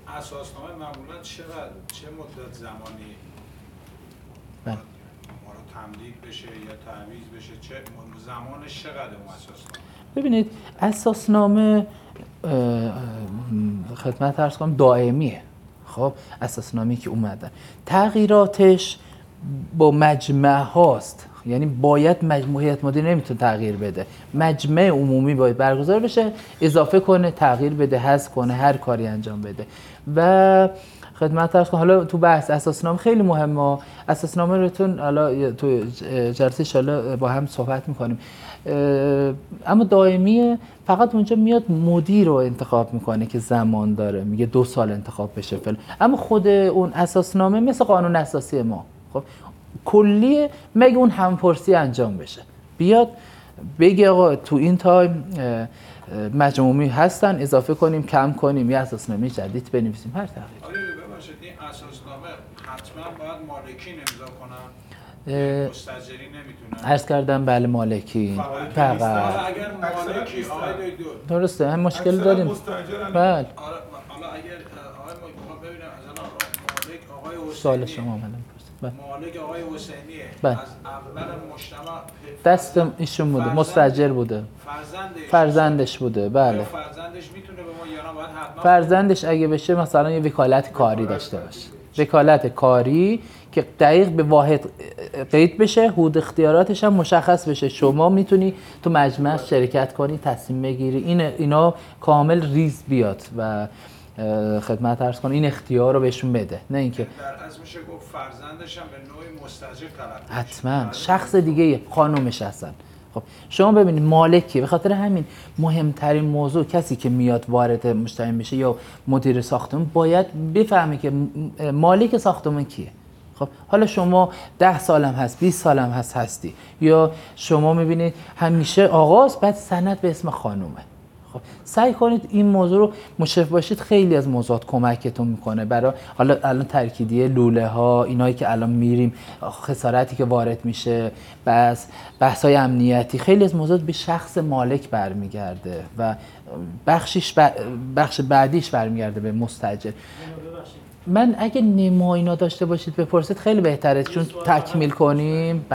اساسنامه معمولا چه مدت زمانی بله. ما رو تمدید بشه یا تعویض بشه، چه زمانش چقدر اون اساسنامه؟ ببینید اساسنامه خدمت عرض کنم دائمیه. خب اساسنامه‌ای که اومدن تغییراتش با مجمع هاست، یعنی باید هیئت مدیره نمیتونه تغییر بده، مجمع عمومی باید برگزار بشه، اضافه کنه، تغییر بده، حذف کنه، هر کاری انجام بده. و خدمت عرض کنم حالا تو بحث اساسنامه خیلی مهمه. اساسنامه روتون حالا تو جلسه ان شاءالله با هم صحبت میکنیم. اما دائمیه، فقط اونجا میاد مدیر رو انتخاب میکنه که زمان داره، میگه 2 سال انتخاب بشه فلان. اما خود اون اساسنامه مثل قانون اساسی ما، خب کلیه، مگه اون همپرسی انجام بشه، بیاد بگه آقا تو این تایم مجمع عمومی هستن، اضافه کنیم، کم کنیم، یا اساسنامه جدید بنویسیم، هر تغییر. آره ببخشید این اساسنامه حتما باید مالکین امضا کنن، مستاجری نمیتونن؟ عرض کردم بله مالکی فقط. اگر مالکی آقای دکتر درسته هم مشکل داریم. بله. حالا اگر آقای ما ببینم از الان مالک آقای حسینی، سوال شما منم مالک آقای حسینیه، بله. از اول مجتمع دست ایشون بوده، مستاجر بوده، فرزندش بوده. بله. فرزندش میتونه به ما یا نه باید حتما فرزندش اگه بشه مثلا یه وکالت کاری داشته باشه، وکالت کاری که دقیق به واحد قید بشه، حدود اختیاراتش هم مشخص بشه، شما میتونی تو مجمع شرکت کنی، تصمیم بگیری، اینا کامل ریز بیاد و خدمت عرض کنم این اختیار رو بهشون بده، نه اینکه در از میشه گفت فرزندش هم به نوعی مستاجر تلقی حتما شخص دیگه خانومش هستن. خب شما ببینید مالکی، به خاطر همین مهمترین موضوع کسی که میاد وارد مشتری بشه یا مدیر ساختمون باید بفهمه که مالک ساختمون کیه. خب حالا شما 10 سالم هست، 20 سالم هستی، یا شما میبینید همیشه آقاست بعد سند به اسم خانومه. خب سعی کنید این موضوع رو مشرف باشید، خیلی از موضوعات کمکتون میکنه برای حالا الان ترکیدی لوله ها، اینایی که الان میریم، خسارتی که وارد میشه، بحث‌های امنیتی، خیلی از موضوعات به شخص مالک برمیگرده و بخش بعدیش برمیگرده به مستاجر. من اگه نما اینا داشته باشید بپرسید خیلی بهتره، چون تکمیل کنیم.